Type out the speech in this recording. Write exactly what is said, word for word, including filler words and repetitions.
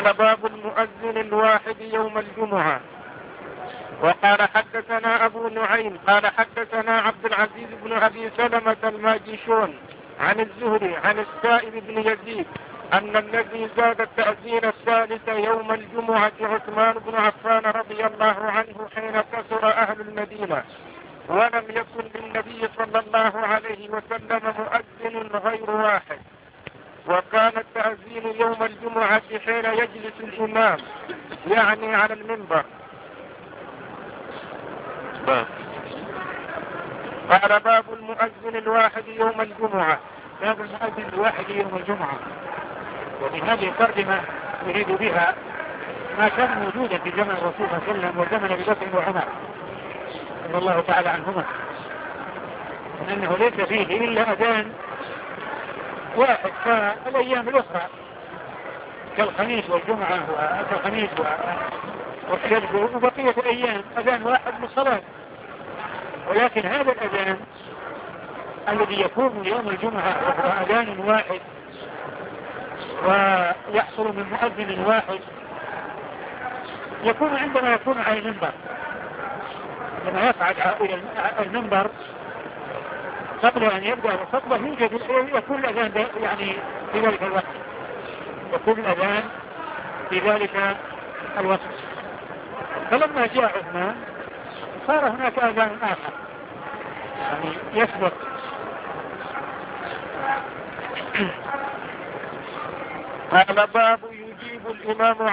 قال باب المؤذن الواحد يوم الجمعة. وقال حدثنا أبو نعيم قال حدثنا عبد العزيز بن أبي سلمة الماجشون عن الزهري عن السائب بن يزيد أن الذي زاد التأذين الثالث يوم الجمعة عثمان بن عفان رضي الله عنه حين كثر أهل المدينة، ولم يكن للنبي صلى الله عليه وسلم مؤذن غير واحد، وكان التأذين يوم الجمعة حين يجلس الإمام يعني على المنبر. قال باب المؤذن الواحد يوم الجمعة. باب المؤذن الواحد يوم الجمعة. ومن هذه الترجمة يريد بها ما كان موجودا في زمن الرسول صلى الله عليه وسلم وزمن ابي بكر وعمر رضي الله تعالى عنهما، من انه ليس فيه الا اذان واحد كالايام الاخرى كالخميس والجمعة وكالخميس والسبت وبقية الايام اذان واحد للصلاة. ولكن هذا الاذان الذي يكون يوم الجمعة وهو اذان واحد ويحصل من مؤذن واحد يكون عندما يكون على المنبر، لما يصعد إلى المنبر قبل أن يبدأ الخطبة يوجد يكون الأذان يعني في ذلك الوقت، يكون الأذان في ذلك الوقت. فلما جاء عثمان صار هناك أذان آخر يعني يسبق. قال باب يجيب الإمام